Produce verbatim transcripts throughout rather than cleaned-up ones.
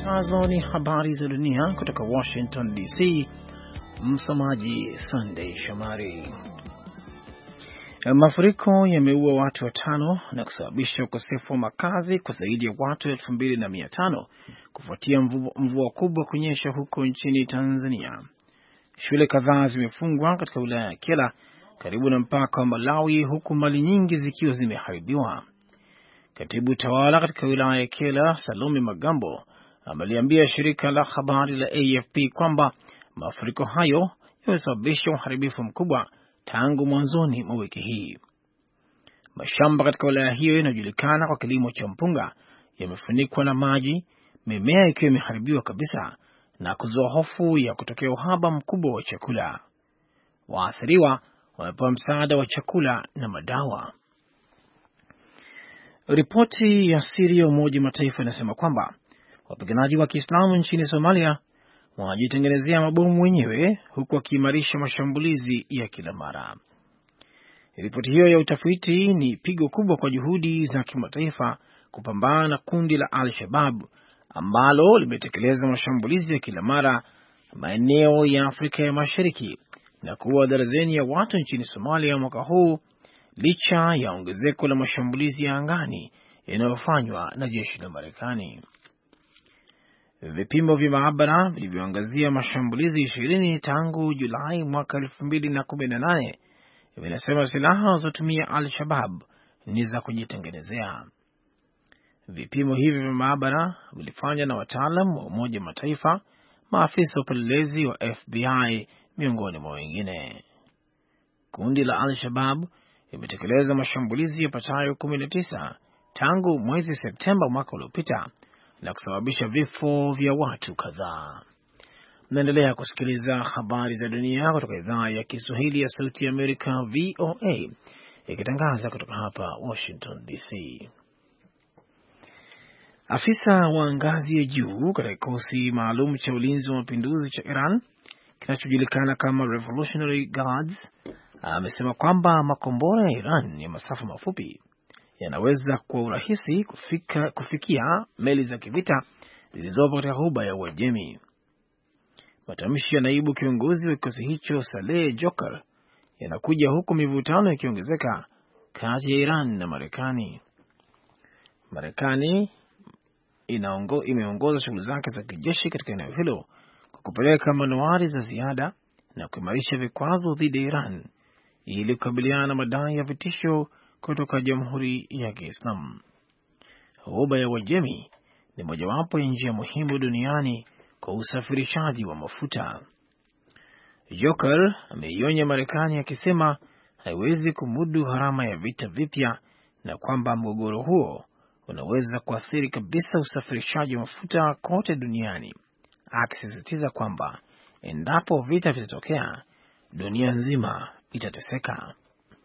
Zifuatazo ni habari za dunia kutoka Washington D C. Msomaji Sunday Shomari. Mafuriko yameua watu watano na kusababisha ukosefu wa makazi kwa zaidi ya watu elfu mbili na mia tano kufuatia mvua kubwa kunyesha huko nchini Tanzania. Shule kadhaa zimefungwa katika wilaya ya Kyela karibu na mpaka wa Malawi, huku mali nyingi zikiwa zimeharibiwa. Katibu tawala katika wilaya ya Kyela, Salome Magambo, ameliambia shirika la habari la A F P kwamba mafuriko hayo yamesababisha uharibifu mkubwa tangu mwanzoni mwa wiki hii. Mashamba katika wilaya hiyo inayojulikana kwa kilimo cha mpunga yamefunikwa na maji, mimea ikiwa imeharibiwa kabisa na kuzua hofu ya kutokea uhaba mkubwa wa chakula. Waathiriwa wamepewa msaada wa chakula na madawa. Ripoti ya siri ya Umoja wa Mataifa inasema kwamba wapiganaji wa Kiislamu nchini Somalia wanajitengenezea mabomu wenyewe huku wakiimarisha mashambulizi ya kila mara. Ripoti hiyo ya utafiti ni pigo kubwa kwa juhudi za kimataifa kupambana na kundi la Al-Shabaab ambalo limetekeleza mashambulizi ya kila mara maeneo ya Afrika ya Mashariki na kuua darzeni ya watu nchini Somalia mwaka huu, licha ya ongezeko la mashambulizi ya angani yanayofanywa na jeshi la Marekani. Vipimo vya maabara vilivyoangazia mashambulizi ishirini tangu Julai mwaka elfu mbili na kumi na nane vinasema silaha wanazotumia Al-Shabaab ni za kujitengenezea. Vipimo hivi vya maabara vilifanywa na wataalam wa Umoja wa Mataifa, maafisa wa upelelezi wa F B I miongoni mwa wengine. Kundi la Al-Shabaab limetekeleza mashambulizi yapatayo kumi na tisa tangu mwezi Septemba mwaka uliopita na kusababisha vifo vya watu kadhaa. Mnaendelea kusikiliza habari za dunia kutoka idhaa ya Kiswahili ya Sauti ya Amerika V O A ikitangaza kutoka hapa Washington D C. Afisa wa ngazi ya juu katika kikosi maalum cha ulinzi wa mapinduzi cha Iran kinachojulikana kama Revolutionary Guards amesema kwamba makombora ya Iran ya masafa mafupi yanaweza kwa urahisi kufika, kufikia meli za kivita zilizopo katika ghuba ya Uajemi. Matamshi ya naibu kiongozi wa kikosi hicho Saleh Joker yanakuja huku mivutano ikiongezeka kati ya Iran na Marekani. Marekani inaongo, imeongoza shughuli zake za kijeshi katika eneo hilo kwa kupeleka manuari za ziada na kuimarisha vikwazo dhidi ya Iran ili kukabiliana na madai ya vitisho kutoka Jamhuri ya Kiislamu. Ghuba ya Uajemi ni mojawapo ya njia muhimu duniani kwa usafirishaji wa mafuta. Joker ameionya Marekani akisema haiwezi kumudu gharama ya vita vipya na kwamba mgogoro huo unaweza kuathiri kabisa usafirishaji wa mafuta kote duniani, akisisitiza kwamba endapo vita vitatokea, dunia nzima itateseka.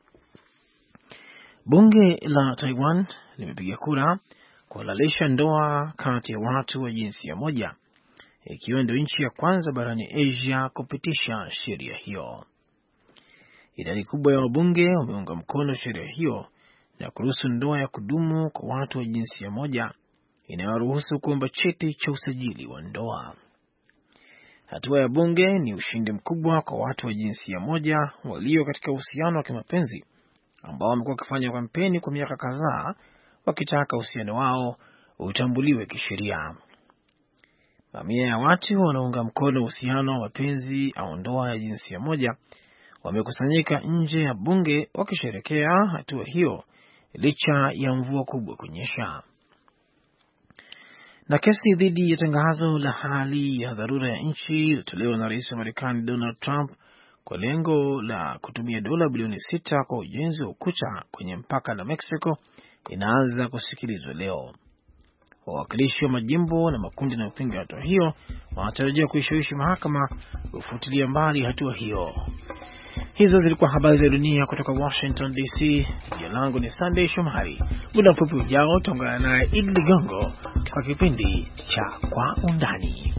Bunge la Taiwan limepiga kura kuhalalisha ndoa kati ya watu wa jinsia moja, ikiwa ndio nchi ya kwanza barani Asia kupitisha sheria hiyo. Idadi kubwa ya wabunge wameunga mkono sheria hiyo na kuruhusu ndoa ya kudumu kwa watu wa jinsia moja inayoruhusu kuomba cheti cha usajili wa ndoa. Hatua ya bunge ni ushindi mkubwa kwa watu wa jinsia moja walio katika uhusiano wa kimapenzi ambao wamekuwa wakifanya kampeni kwa miaka kadhaa wakitaka uhusiano wao utambuliwe kisheria. Mamia ya watu wanaunga mkono uhusiano wa mapenzi au ndoa ya jinsia moja wamekusanyika nje ya bunge wakisherekea hatua hiyo licha ya mvua kubwa kunyesha. Na kesi dhidi ya tangazo la hali ya dharura ya nchi iliyotolewa na Rais wa Marekani Donald Trump kwa lengo la kutumia dola bilioni sita kwa ujenzi wa ukuta kwenye mpaka na Mexico inaanza kusikilizwa leo. Wawakilishi wa majimbo na makundi yanayopinga hatua hiyo wanatarajia kuishawishi mahakama kufutilia mbali hatua hiyo. Hizo zilikuwa habari za dunia kutoka Washington D C. Jina langu ni Sunday Shomari. Muda mfupi ujao tutaungana naye Idi Ligongo kwa kipindi cha Kwa Undani.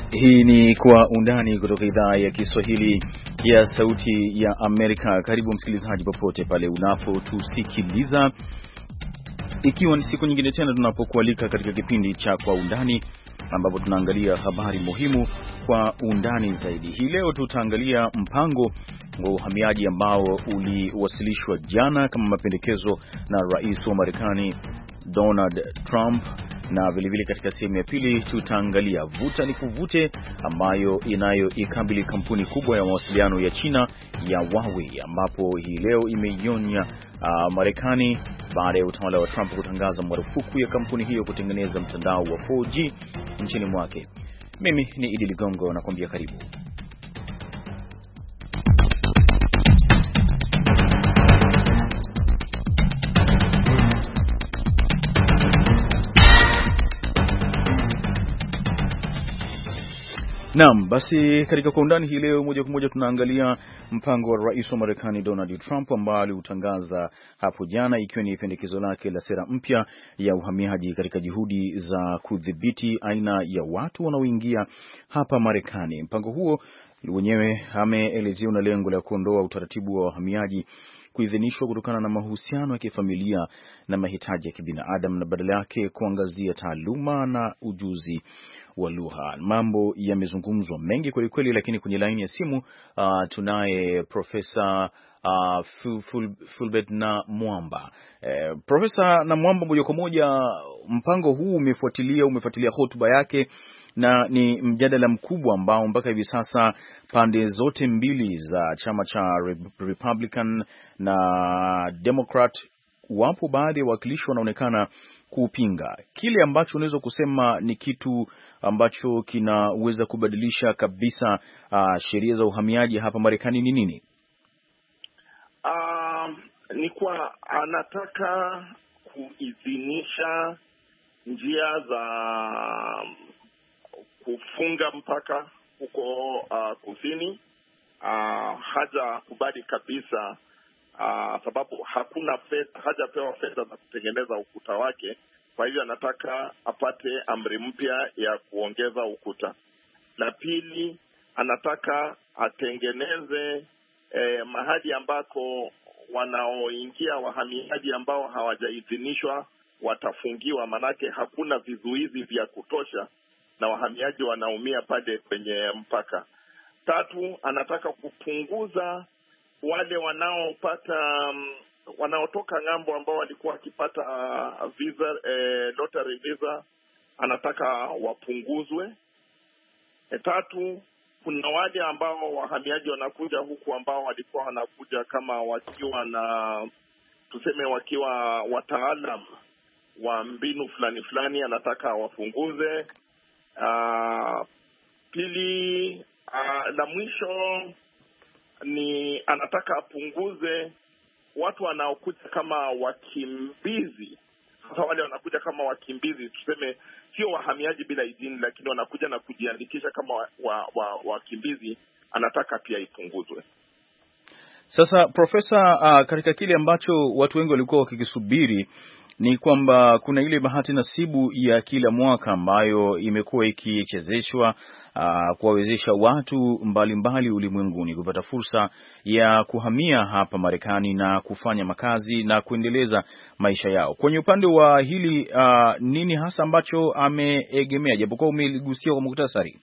Hii ni Kwa Undani kutoka idhaa ya Kiswahili ya Sauti ya Amerika. Karibu msikilizaji popote pale unapotusikiliza, ikiwa ni siku nyingine tena tunapokualika katika kipindi cha Kwa Undani, ambapo tunaangalia habari muhimu kwa undani zaidi. Hii leo tutaangalia mpango wa uhamiaji ambao uliwasilishwa jana kama mapendekezo na rais wa Marekani Donald Trump, na vile vile katika sehemu ya pili tutaangalia vuta ni kuvute ambayo inayoikabili kampuni kubwa ya mawasiliano ya China ya Huawei, ambapo hii leo imeionya uh, Marekani baada ya utawala wa Trump kutangaza marufuku ya kampuni hiyo kutengeneza mtandao wa four G nchini mwake. Mimi ni Idi Ligongo, nakwambia karibu. Naam, basi katika Kwa Undani hii leo moja kwa moja tunaangalia mpango wa rais wa Marekani Donald Trump ambao aliutangaza hapo jana, ikiwa ni pendekezo lake la sera mpya ya uhamiaji katika juhudi za kudhibiti aina ya watu wanaoingia hapa Marekani. Mpango huo wenyewe ameelezea una lengo la kuondoa utaratibu wa wahamiaji kuidhinishwa kutokana na mahusiano ya kifamilia na mahitaji ya kibinadamu, na badala yake kuangazia taaluma na ujuzi wa lugha. Mambo yamezungumzwa mengi kweli kweli, lakini kwenye laini ya simu uh, tunaye Profesa uh, Ful, Fulbert na Mwamba. Eh, Profesa na Mwamba, moja kwa moja, mpango huu umefuatilia umefuatilia hotuba yake, na ni mjadala mkubwa ambao mpaka hivi sasa pande zote mbili za chama cha Republican na Democrat, wapo baadhi ya wawakilishi wanaonekana kupinga. Kile ambacho unaweza kusema ni kitu ambacho kinaweza kubadilisha kabisa uh, sheria za uhamiaji hapa Marekani ni nini? Uh, ni kwa anataka kuidhinisha njia za kufunga mpaka huko uh, kusini. Uh, haja kubali kabisa uh, sababu hakuna fedha, hajapewa fedha za kutengeneza ukuta wake. Kwa hivyo anataka apate amri mpya ya kuongeza ukuta. La pili, anataka atengeneze eh, mahali ambako wanaoingia wahamiaji ambao hawajaidhinishwa watafungiwa, manake hakuna vizuizi vya kutosha na wahamiaji wanaumia pale kwenye mpaka. Tatu, anataka kupunguza wale wanaopata um, wanaotoka ng'ambo ambao walikuwa wakipata uh, visa eh, lottery visa, anataka wapunguzwe. E, tatu, kuna wale ambao wahamiaji wanakuja huku ambao walikuwa wanakuja kama wakiwa na, tuseme wakiwa wataalam wa mbinu fulani fulani, anataka wapunguze. Uh, pili, uh, la mwisho ni anataka apunguze watu wanaokuja kama wakimbizi. Sasa wale wanakuja kama wakimbizi, tuseme sio wahamiaji bila idhini, lakini wanakuja na kujiandikisha kama wakimbizi, wa, wa, anataka pia ipunguzwe. Sasa Profesa, uh, katika kile ambacho watu wengi walikuwa wakikisubiri ni kwamba kuna ile bahati nasibu ya kila mwaka ambayo imekuwa ikichezeshwa uh, kuwawezesha watu mbalimbali ulimwenguni kupata fursa ya kuhamia hapa Marekani na kufanya makazi na kuendeleza maisha yao. Kwenye upande wa hili uh, nini hasa ambacho ameegemea, japokuwa umeligusia kwa muhtasari?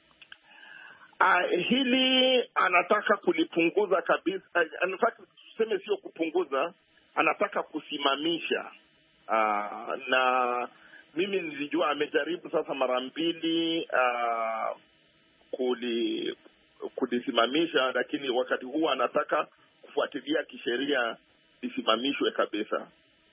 Uh, hili anataka kulipunguza kabisa. In fact, tuseme sio kupunguza, anataka kusimamisha. Uh, na mimi nilijua amejaribu sasa mara mbili uh, kuli kulisimamisha, lakini wakati huu anataka kufuatilia kisheria lisimamishwe kabisa.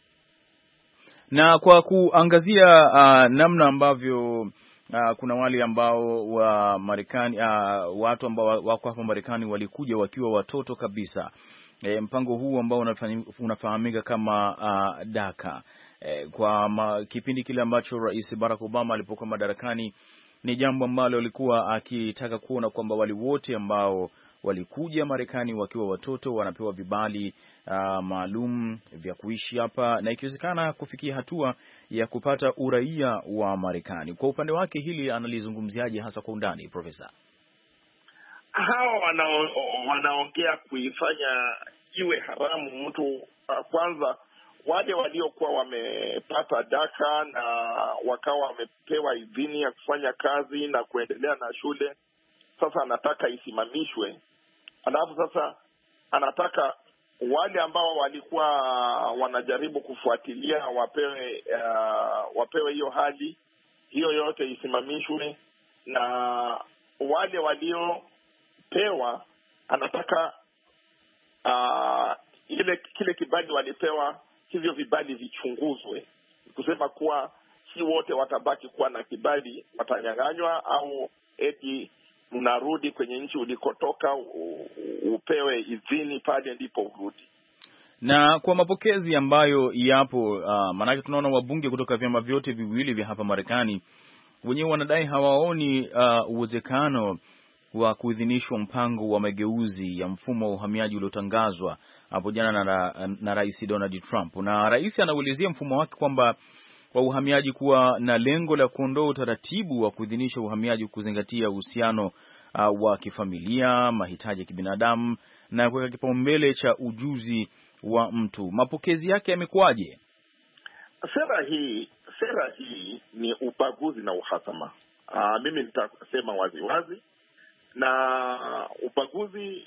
Na kwa kuangazia uh, namna ambavyo uh, kuna wale ambao wa Marekani uh, watu ambao wako hapa Marekani walikuja wakiwa watoto kabisa. E, mpango huu ambao unafahamika kama uh, DACA e, kwa ma, kipindi kile ambacho Rais Barack Obama alipokuwa madarakani, ni jambo ambalo alikuwa akitaka kuona kwamba wale wote ambao walikuja Marekani wakiwa watoto, wanapewa vibali uh, maalum vya kuishi hapa na ikiwezekana kufikia hatua ya kupata uraia wa Marekani. Kwa upande wake hili analizungumziaje hasa kwa undani, Profesa? Hao wanao, wanaongea kuifanya iwe haramu mtu uh, kwanza wale waliokuwa wamepata daka na wakawa wamepewa idhini ya kufanya kazi na kuendelea na shule, sasa anataka isimamishwe. Alafu sasa anataka wale ambao walikuwa wanajaribu kufuatilia wapewe uh, wapewe hiyo hali hiyo yote isimamishwe, na wale waliopewa anataka uh, ile kile kibali walipewa, hivyo vibali vichunguzwe, kusema kuwa si wote watabaki kuwa na kibali, watanyang'anywa, au eti mnarudi kwenye nchi ulikotoka upewe idhini pale ndipo urudi. Na kwa mapokezi ambayo yapo, uh, maanake tunaona wabunge kutoka vyama vyote viwili vya hapa Marekani wenyewe wanadai hawaoni uh, uwezekano wa kuidhinishwa mpango wa mageuzi ya mfumo wa uhamiaji uliotangazwa hapo jana na, na Rais Donald Trump. Na rais anauelezea mfumo wake kwamba wa uhamiaji kuwa na lengo la kuondoa utaratibu wa kuidhinisha uhamiaji kuzingatia uhusiano uh, wa kifamilia, mahitaji ya kibinadamu na kuweka kipaumbele cha ujuzi wa mtu. Mapokezi yake yamekuwaje? Sera hii sera hii ni ubaguzi na uhasama. Uh, mimi nitasema wazi wazi, na ubaguzi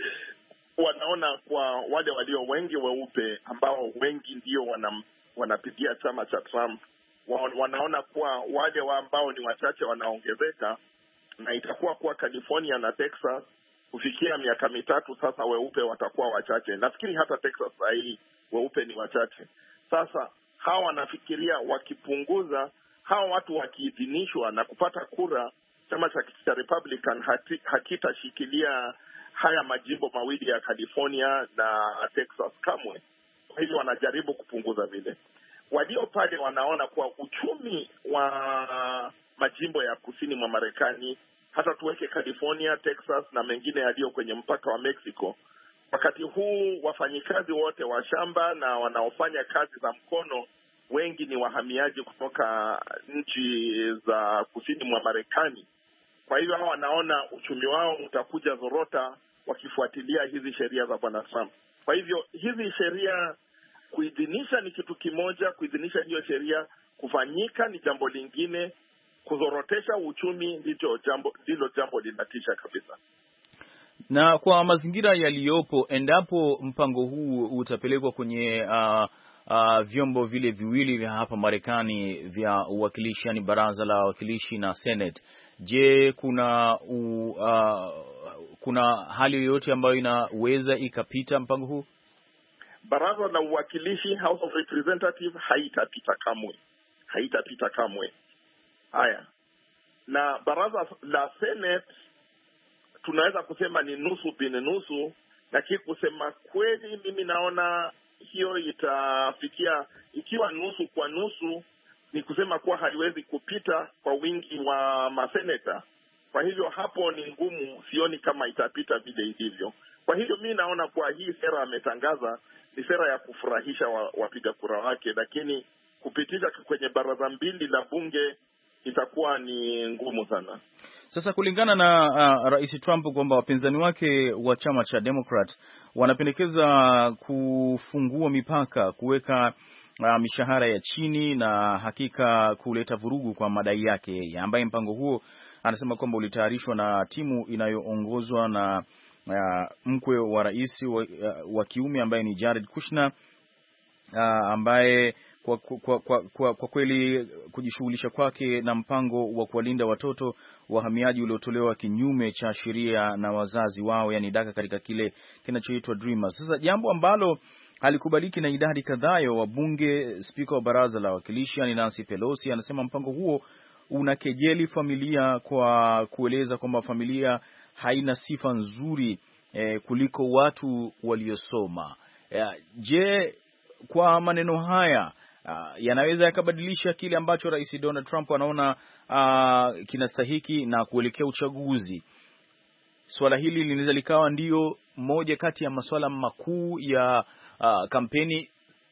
wanaona kwa wale walio wengi weupe ambao wengi ndio wana, wanapigia chama cha Trump, wanaona kuwa wale wa ambao ni wachache wanaongezeka, na itakuwa kuwa California na Texas kufikia miaka mitatu sasa weupe watakuwa wachache. Nafikiri hata Texas hii weupe ni wachache. Sasa hawa wanafikiria wakipunguza hawa watu wakiidhinishwa na kupata kura, chama cha Republican hakitashikilia haya majimbo mawili ya California na Texas kamwe. Kwa hivyo wanajaribu kupunguza vile. Walio pale wanaona kuwa uchumi wa majimbo ya kusini mwa Marekani, hata tuweke California, Texas na mengine yaliyo kwenye mpaka wa Mexico, wakati huu wafanyikazi wote wa shamba na wanaofanya kazi za mkono wengi ni wahamiaji kutoka nchi za kusini mwa Marekani. Kwa hivyo hao wanaona uchumi wao utakuja zorota wakifuatilia hizi sheria za Bwana Trump. Kwa hivyo hizi sheria kuidhinisha ni kitu kimoja, kuidhinisha hiyo sheria kufanyika ni jambo lingine, kuzorotesha uchumi ndilo jambo ndilo jambo linatisha kabisa. Na kwa mazingira yaliyopo, endapo mpango huu utapelekwa kwenye uh, uh, vyombo vile viwili vya hapa Marekani vya uwakilishi, yani baraza la wawakilishi na Senate, je, kuna u, uh, kuna hali yoyote ambayo inaweza ikapita mpango huu? Baraza la uwakilishi, House of Representatives, haitapita kamwe. Haitapita kamwe. Haya. Na baraza la Senate tunaweza kusema ni nusu bin nusu, lakini kusema kweli mimi naona hiyo itafikia, ikiwa nusu kwa nusu, ni kusema kuwa haiwezi kupita kwa wingi wa maseneta. Kwa hivyo hapo ni ngumu, sioni kama itapita vile ilivyo. Kwa hivyo mimi naona kwa hii sera ametangaza ni sera ya kufurahisha wapiga kura wake, lakini kupitisha kwenye baraza mbili la bunge itakuwa ni ngumu sana. Sasa kulingana na uh, Rais Trump kwamba wapinzani wake wa chama cha Democrat wanapendekeza kufungua mipaka, kuweka uh, mishahara ya chini na hakika kuleta vurugu kwa madai yake, ambaye mpango huo anasema kwamba ulitayarishwa na timu inayoongozwa na uh, mkwe wa rais wa, uh, wa kiume ambaye ni Jared Kushner, uh, ambaye Kwa, kwa, kwa, kwa, kwa kweli kujishughulisha kwake na mpango wa kuwalinda watoto wahamiaji uliotolewa kinyume cha sheria na wazazi wao, yani daka katika kile kinachoitwa Dreamers. Sasa jambo ambalo halikubaliki na idadi kadhaa ya wabunge. Spika wa baraza la wawakilishi yani Nancy Pelosi anasema mpango huo unakejeli familia kwa kueleza kwamba familia haina sifa nzuri eh, kuliko watu waliosoma. Eh, je, kwa maneno haya Uh, yanaweza yakabadilisha kile ambacho Rais Donald Trump anaona uh, kinastahiki na kuelekea uchaguzi? swala hili linaweza likawa ndio moja kati ya masuala makuu ya uh, kampeni.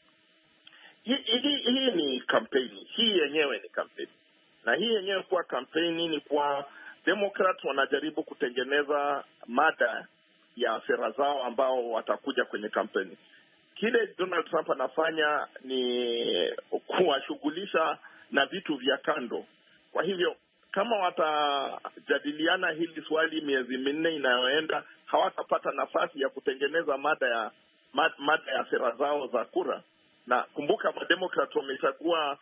Hii hi, hi ni kampeni, hii yenyewe ni kampeni, na hii yenyewe kuwa kampeni ni kwa Democrats wanajaribu kutengeneza mada ya sera zao ambao watakuja kwenye kampeni. Kile Donald Trump anafanya ni kuwashughulisha na vitu vya kando. Kwa hivyo kama watajadiliana hili swali miezi minne inayoenda, hawatapata nafasi ya kutengeneza mada ya mada ya sera zao za kura. Na kumbuka Democrats wamechagua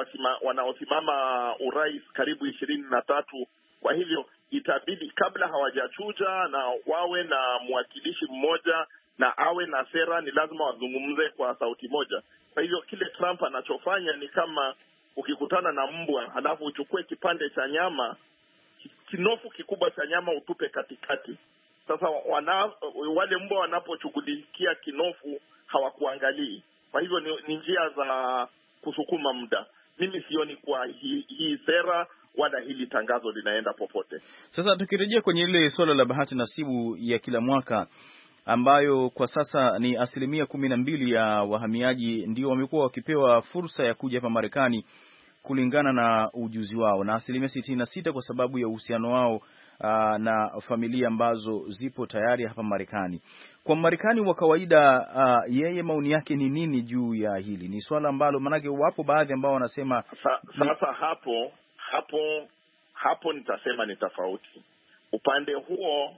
wanaosimama urais karibu ishirini na tatu. Kwa hivyo itabidi kabla hawajachuja na wawe na mwakilishi mmoja na awe na sera, ni lazima wazungumze kwa sauti moja. Kwa hivyo kile Trump anachofanya ni kama ukikutana na mbwa halafu uchukue kipande cha nyama, kinofu kikubwa cha nyama utupe katikati. Sasa wana, wale mbwa wanaposhughulikia kinofu hawakuangalii. Kwa hivyo ni, ni njia za kusukuma muda. Mimi sioni kwa hii, hii sera wala hili tangazo linaenda popote. Sasa tukirejea kwenye ile swala la bahati nasibu ya kila mwaka ambayo kwa sasa ni asilimia kumi na mbili ya wahamiaji ndio wamekuwa wakipewa fursa ya kuja hapa Marekani kulingana na ujuzi wao, na asilimia sitini na sita kwa sababu ya uhusiano wao aa, na familia ambazo zipo tayari hapa Marekani. Kwa Marekani wa kawaida, aa, yeye maoni yake ni nini juu ya hili? Ni swala ambalo manake wapo baadhi ambao wanasema Sa, sasa hapo hapo hapo nitasema ni tofauti. Upande huo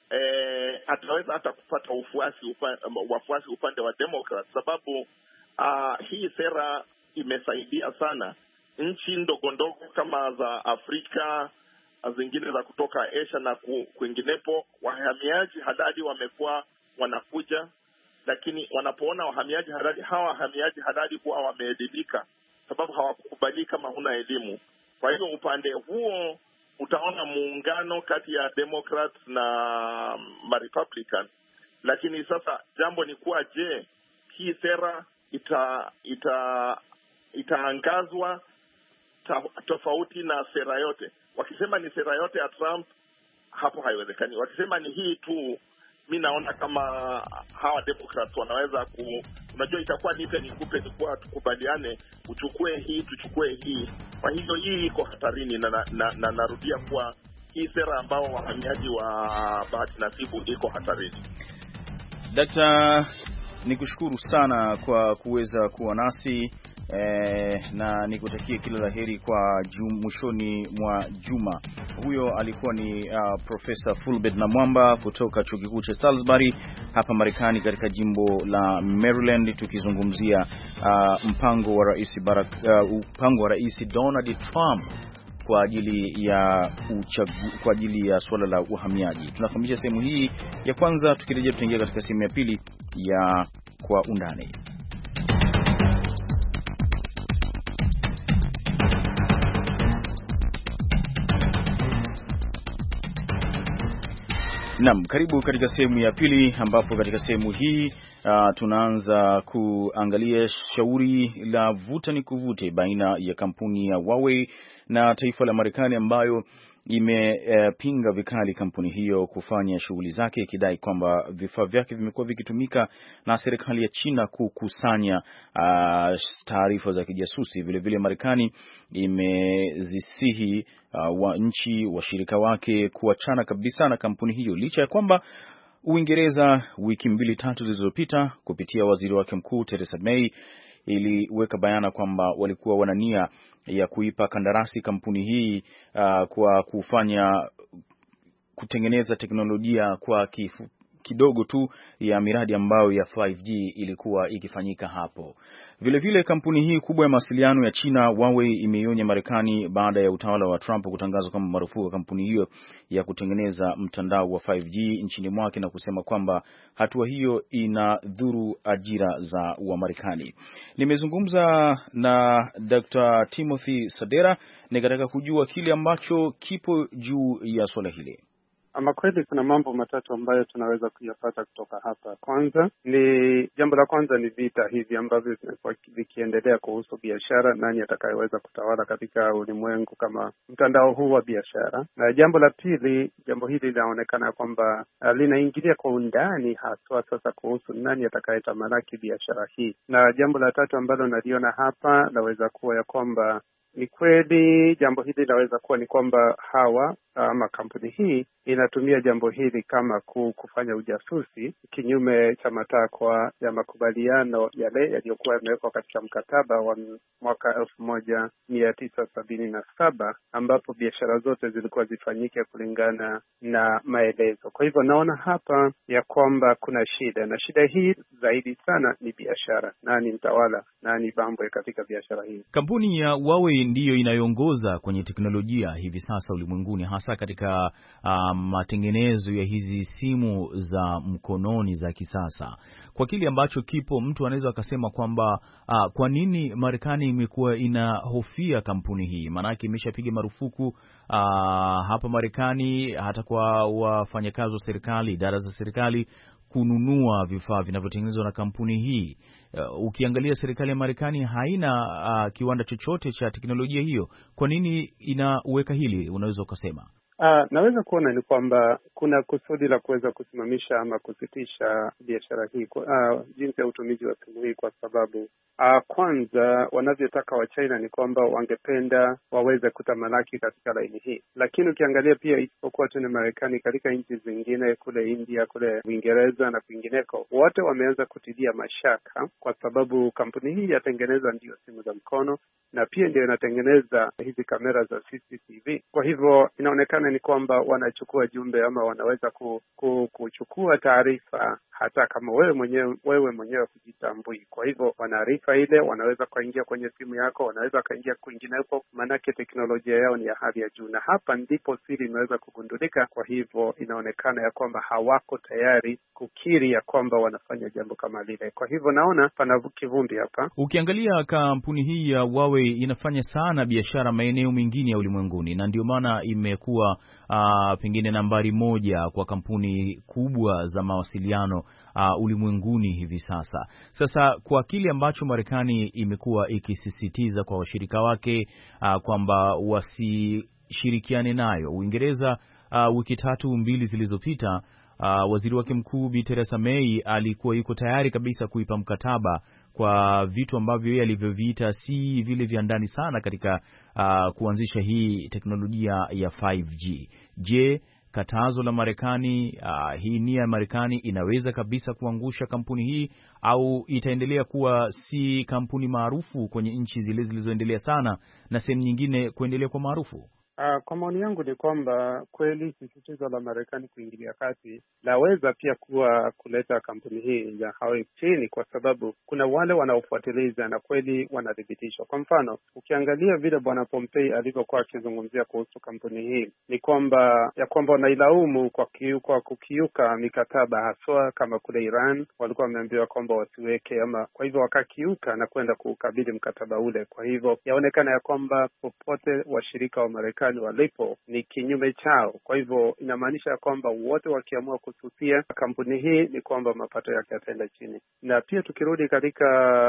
eh, ataweza hata kupata ufuasi upande, wafuasi upande wa Democrat, sababu uh, hii sera imesaidia sana nchi ndogo ndogo kama za Afrika, zingine za kutoka Asia na kwinginepo. Wahamiaji halali wamekuwa wanakuja, lakini wanapoona wahamiaji halali, hawa wahamiaji halali huwa wameelimika, sababu hawakukubali kama huna elimu. Kwa hiyo upande huo utaona muungano kati ya Democrats na Republican. Lakini sasa jambo ni kuwa, je, hii sera ita ita itaangazwa ta, tofauti na sera yote? Wakisema ni sera yote ya Trump, hapo haiwezekani. Wakisema ni hii tu, mi naona kama hawa Democrats wanaweza ku, unajua itakuwa nipe nikupe, ni kuwa tukubaliane, uchukue hii tuchukue hii. Kwa hivyo hii iko hatarini, na, na, na, na narudia kuwa hii sera ambao wahamiaji wa bahati nasibu iko hatarini. Dakta, nikushukuru sana kwa kuweza kuwa nasi eh, na nikutakie kila laheri kwa mwishoni mwa juma. Huyo alikuwa ni uh, Profesa Fulbert Namwamba kutoka Chuo Kikuu cha Salisbury hapa Marekani katika jimbo la Maryland, tukizungumzia uh, mpango wa Rais Barack uh, mpango wa Rais Donald Trump kwa ajili ya uchagu, kwa ajili ya swala la uhamiaji. Tunakamilisha sehemu hii ya kwanza, tukirejea tutaingia katika sehemu ya pili ya Kwa Undani. Naam, karibu katika sehemu ya pili, ambapo katika sehemu hii uh, tunaanza kuangalia shauri la vuta ni kuvute baina ya kampuni ya Huawei na taifa la Marekani, ambayo imepinga uh, vikali kampuni hiyo kufanya shughuli zake, ikidai kwamba vifaa vyake vimekuwa vikitumika na serikali ya China kukusanya uh, taarifa za kijasusi. Vile vile Marekani imezisihi uh, wa nchi washirika wake kuachana kabisa na kampuni hiyo, licha ya kwamba Uingereza wiki mbili tatu zilizopita kupitia waziri wake mkuu Theresa May iliweka bayana kwamba walikuwa wanania ya kuipa kandarasi kampuni hii uh, kwa kufanya kutengeneza teknolojia kwa kifu, kidogo tu ya miradi ambayo ya five G ilikuwa ikifanyika hapo. Vile vile kampuni hii kubwa ya mawasiliano ya China Huawei imeionya Marekani baada ya utawala wa Trump kutangaza kwamba marufuku ya kampuni hiyo ya kutengeneza mtandao wa five G nchini mwake, na kusema kwamba hatua hiyo inadhuru ajira za Wamarekani. Nimezungumza na Doctor Timothy Sadera nikataka kujua kile ambacho kipo juu ya swala hili. Ama kweli kuna mambo matatu ambayo tunaweza kuyapata kutoka hapa. Kwanza ni jambo la kwanza ni vita hivi ambavyo vimekuwa vikiendelea kuhusu biashara, nani atakayeweza kutawala katika ulimwengu kama mtandao huu wa biashara. Na jambo la pili, jambo hili linaonekana kwamba uh, linaingilia kwa undani haswa sasa kuhusu nani atakayetamalaki biashara hii. Na jambo la tatu ambalo naliona hapa laweza kuwa ya kwamba ni kweli jambo hili linaweza kuwa ni kwamba hawa ama kampuni hii inatumia jambo hili kama kufanya ujasusi kinyume cha matakwa ya makubaliano yale yaliyokuwa yamewekwa katika mkataba wa mwaka elfu moja mia tisa sabini na saba ambapo biashara zote zilikuwa zifanyike kulingana na maelezo. Kwa hivyo naona hapa ya kwamba kuna shida, na shida hii zaidi sana ni biashara. Nani mtawala, nani bambwe katika biashara hii? Kampuni ya Huawei ndiyo inayoongoza kwenye teknolojia hivi sasa ulimwenguni, hasa katika matengenezo um, ya hizi simu za mkononi za kisasa. Kwa kile ambacho kipo, mtu anaweza akasema kwamba uh, kwa nini Marekani imekuwa inahofia kampuni hii? Maanake imeshapiga marufuku uh, hapa Marekani hata kwa wafanyakazi wa serikali, idara za serikali kununua vifaa vinavyotengenezwa na kampuni hii. Uh, ukiangalia serikali ya Marekani haina uh, kiwanda chochote cha teknolojia hiyo. Kwa nini inaweka hili, unaweza ukasema? Uh, naweza kuona ni kwamba kuna kusudi la kuweza kusimamisha ama kusitisha biashara hii, uh, jinsi ya utumizi wa simu hii, kwa sababu uh, kwanza wanavyotaka wa China ni kwamba wangependa waweze kutamalaki katika laini hii. Lakini ukiangalia pia, isipokuwa tu ni Marekani, katika nchi zingine kule India, kule Uingereza na kwingineko, wote wameanza kutilia mashaka, kwa sababu kampuni hii yatengeneza ndio simu za mkono na pia ndio inatengeneza hizi kamera za C C T V. Kwa hivyo inaonekana ni kwamba wanachukua jumbe ama wanaweza ku, ku, kuchukua taarifa hata kama wewe mwenyewe wewe mwenyewe kujitambui. Kwa hivyo wanaarifa ile, wanaweza kuingia kwenye simu yako, wanaweza kaingia kwingineko, manake teknolojia yao ni ya hali ya juu, na hapa ndipo siri imeweza kugundulika. Kwa hivyo inaonekana ya kwamba hawako tayari kukiri ya kwamba wanafanya jambo kama lile. Kwa hivyo naona pana kivumbi hapa. Ukiangalia kampuni hii ya Huawei inafanya sana biashara maeneo mengine ya ulimwenguni, na ndio maana imekuwa uh, pengine nambari moja kwa kampuni kubwa za mawasiliano uh, ulimwenguni hivi sasa. Sasa kwa kile ambacho Marekani imekuwa ikisisitiza kwa washirika wake uh, kwamba wasishirikiane nayo, Uingereza uh, wiki tatu mbili zilizopita Uh, waziri wake mkuu Bi Theresa May alikuwa yuko tayari kabisa kuipa mkataba kwa vitu ambavyo yeye alivyoviita si vile vya ndani sana katika uh, kuanzisha hii teknolojia ya five G. Je, katazo la Marekani, uh, hii nia ya Marekani inaweza kabisa kuangusha kampuni hii, au itaendelea kuwa si kampuni maarufu kwenye nchi zile zilizoendelea sana na sehemu nyingine kuendelea kwa maarufu? Uh, kwa maoni yangu ni kwamba kweli sisitizo la Marekani kuingilia kati laweza pia kuwa kuleta kampuni hii ya Huawei chini, kwa sababu kuna wale wanaofuatiliza na kweli wanadhibitishwa. Kwa mfano, ukiangalia vile Bwana Pompei alivyokuwa akizungumzia kuhusu kampuni hii, ni kwamba ya kwamba wanailaumu kwa kiuka, kukiuka mikataba, haswa kama kule Iran walikuwa wameambiwa kwamba wasiweke, ama kwa hivyo wakakiuka na kwenda kukabili mkataba ule. Kwa hivyo yaonekana ya kwamba popote washirika wa Marekani walipo ni kinyume chao. Kwa hivyo inamaanisha kwamba wote wakiamua kususia kampuni hii ni kwamba mapato yake yataenda chini. Na pia tukirudi katika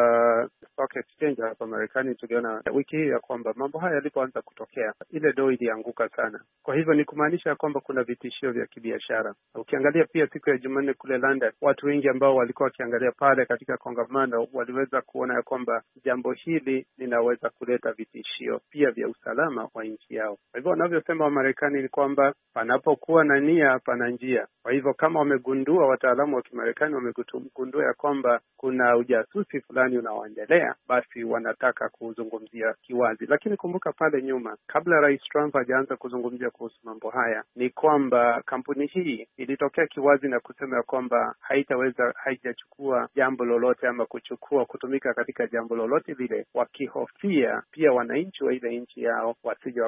stock exchange hapa Marekani, tuliona wiki hii ya kwamba mambo haya yalipoanza kutokea, ile doi ilianguka sana. Kwa hivyo ni kumaanisha kwamba kuna vitishio vya kibiashara. Ukiangalia pia siku ya Jumanne kule London, watu wengi ambao walikuwa wakiangalia pale katika kongamano waliweza kuona ya kwamba jambo hili linaweza kuleta vitishio pia vya usalama wa nchi yao. Kwa hivyo wanavyosema wa Marekani ni kwamba panapokuwa na nia pana njia. Kwa hivyo kama wamegundua, wataalamu wa Kimarekani wamegundua ya kwamba kuna ujasusi fulani unaoendelea, basi wanataka kuzungumzia kiwazi. Lakini kumbuka pale nyuma, kabla Rais Trump hajaanza kuzungumzia kuhusu mambo haya, ni kwamba kampuni hii ilitokea kiwazi na kusema ya kwamba haitaweza haijachukua jambo lolote ama kuchukua kutumika katika jambo lolote lile, wakihofia pia wananchi wa ile nchi yao wasije wakagundua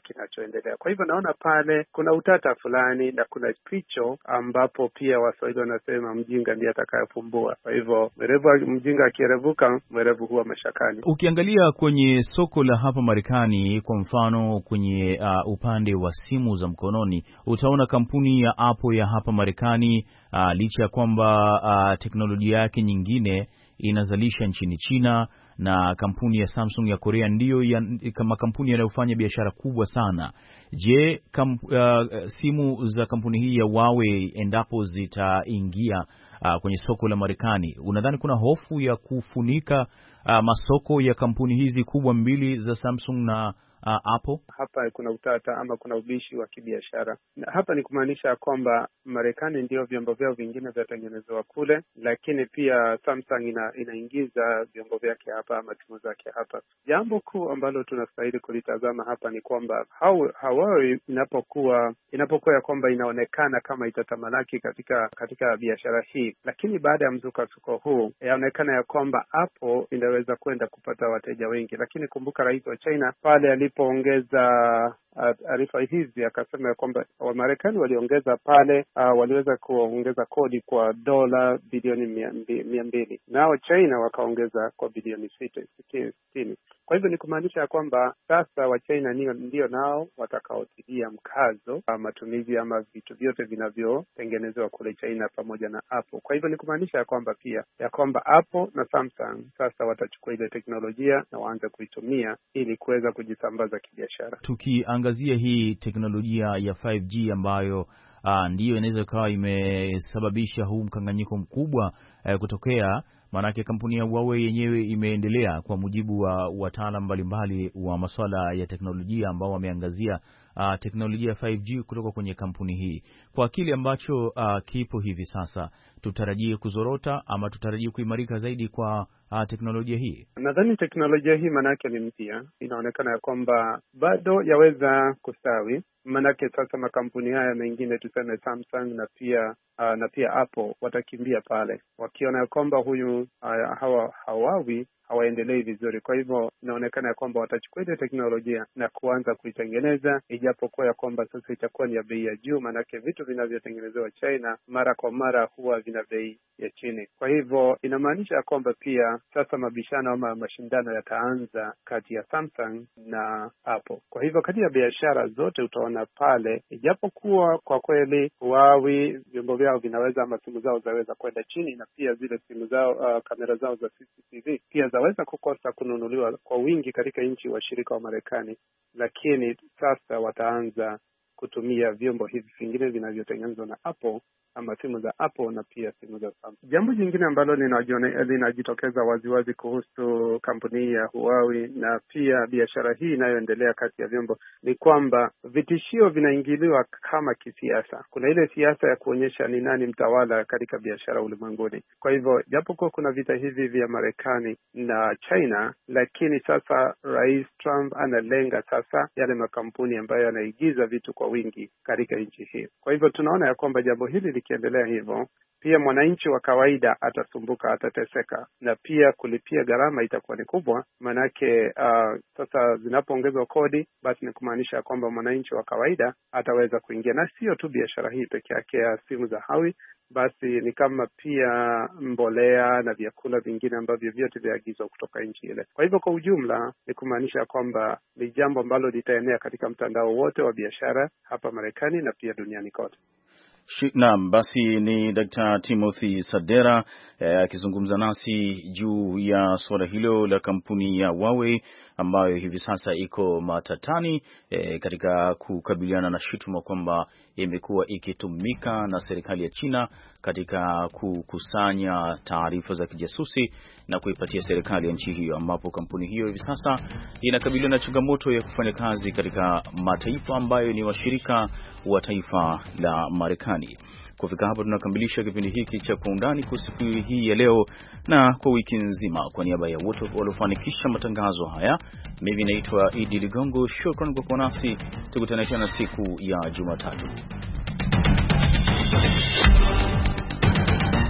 kinachoendelea. Kwa hivyo naona pale kuna utata fulani na kuna picho ambapo pia Waswahili wanasema mjinga ndiye atakayefumbua. Kwa hivyo mwerevu mjinga akierevuka, mwerevu huwa mashakani. Ukiangalia kwenye soko la hapa Marekani, kwa mfano kwenye uh, upande wa simu za mkononi, utaona kampuni ya Apple ya hapa Marekani uh, licha ya kwamba uh, teknolojia yake nyingine inazalisha nchini China, na kampuni ya Samsung ya Korea ndiyo ya, kama kampuni yanayofanya biashara kubwa sana. Je, kam, uh, simu za kampuni hii ya Huawei endapo zitaingia uh, kwenye soko la Marekani, unadhani kuna hofu ya kufunika uh, masoko ya kampuni hizi kubwa mbili za Samsung na uh, Apple? Hapa kuna utata ama kuna ubishi wa kibiashara. Hapa ni kumaanisha kwamba Marekani ndio vyombo vyao vingine vyatengenezwa kule, lakini pia Samsung ina, inaingiza vyombo vyake hapa ama simu zake hapa. Jambo kuu ambalo tunastahili kulitazama hapa ni kwamba Huawei inapokuwa inapokuwa ya kwamba inaonekana kama itatamalaki katika katika biashara hii, lakini baada ya mzuka-suko huu yaonekana ya kwamba Apple inaweza kwenda kupata wateja wengi. Lakini kumbuka rais wa China pale alipoongeza taarifa hizi akasema ya kwamba Wamarekani waliongeza pale uh, waliweza kuongeza kodi kwa dola bilioni mia mbili, nao China wakaongeza kwa bilioni sitini. Kwa hivyo ni kumaanisha ya kwamba sasa wa China ndio, ndio nao watakaotilia mkazo uh, matumizi ama vitu vyote vinavyotengenezwa kule China pamoja na Apple. Kwa hivyo ni kumaanisha ya kwamba pia ya kwamba Apple na Samsung sasa watachukua ile teknolojia na waanze kuitumia ili kuweza kujisambaza kibiashara. Tukiangazia hii teknolojia ya five G ambayo uh, ndiyo inaweza kawa imesababisha huu mkanganyiko mkubwa uh, kutokea, maanake kampuni ya Huawei yenyewe imeendelea kwa mujibu wa wataalamu mbalimbali wa masuala ya teknolojia ambao wameangazia uh, teknolojia ya five G kutoka kwenye kampuni hii. Kwa kile ambacho uh, kipo hivi sasa, tutarajie kuzorota ama tutarajie kuimarika zaidi kwa uh, teknolojia hii? Nadhani teknolojia hii manake ni mpya, inaonekana ya kwamba bado yaweza kustawi. Manake sasa makampuni haya mengine tuseme Samsung na pia uh, na pia Apple watakimbia pale wakiona ya kwamba huyu uh, hawa Huawei hawaendelei vizuri. Kwa hivyo inaonekana ya kwamba watachukua ile teknolojia na kuanza kuitengeneza, ijapokuwa ya kwamba sasa itakuwa ni ya bei ya juu, manake vitu vinavyotengenezewa China mara kwa mara huwa vina bei ya chini. Kwa hivyo inamaanisha ya kwamba pia sasa mabishano ama mashindano yataanza kati ya Samsung na Apple. Kwa hivyo kati ya biashara zote utaona pale, ijapokuwa kwa kweli Huawei vyombo vyao vinaweza ama simu zao zaweza kwenda chini, na pia zile simu zao uh, kamera zao za C C T V pia zaweza kukosa kununuliwa kwa wingi katika nchi washirika wa Marekani, lakini sasa wataanza kutumia vyombo hivi vingine vinavyotengenezwa na Apple ama simu za Apple na pia simu za Samsung. Jambo jingine ambalo linajitokeza waziwazi kuhusu kampuni ya Huawei na pia biashara hii inayoendelea kati ya vyombo ni kwamba vitishio vinaingiliwa kama kisiasa. Kuna ile siasa ya kuonyesha ni nani mtawala katika biashara ulimwenguni. Kwa hivyo japokuwa kuna vita hivi vya Marekani na China, lakini sasa Rais Trump analenga sasa yale makampuni ambayo yanaigiza vitu kwa wingi katika nchi hii. Kwa hivyo tunaona ya kwamba jambo hili likiendelea hivyo, pia mwananchi wa kawaida atasumbuka, atateseka, na pia kulipia gharama itakuwa ni kubwa. Manake uh, sasa zinapoongezwa kodi, basi ni kumaanisha kwamba mwananchi wa kawaida ataweza kuingia, na sio tu biashara hii peke yake ya simu za Huawei, basi ni kama pia mbolea na vyakula vingine ambavyo vyote viagizwa kutoka nchi ile. Kwa hivyo kwa ujumla ni kumaanisha kwamba ni jambo ambalo litaenea katika mtandao wote wa biashara hapa Marekani na pia duniani kote. Naam, basi ni Daktari Timothy Sadera akizungumza eh, nasi juu ya suala hilo la kampuni ya Huawei ambayo hivi sasa iko matatani eh, katika kukabiliana na shutuma kwamba imekuwa ikitumika na serikali ya China katika kukusanya taarifa za kijasusi na kuipatia serikali ya nchi hiyo, ambapo kampuni hiyo hivi sasa inakabiliwa na changamoto ya kufanya kazi katika mataifa ambayo ni washirika wa taifa la Marekani. Kufika hapo tunakamilisha kipindi hiki cha Kwa Undani kwa siku hii ya leo na kwa wiki nzima. Kwa niaba ya wote waliofanikisha matangazo haya, mimi naitwa Idi Ligongo. Shukrani kwa kuwa nasi, tukutane tena siku ya Jumatatu.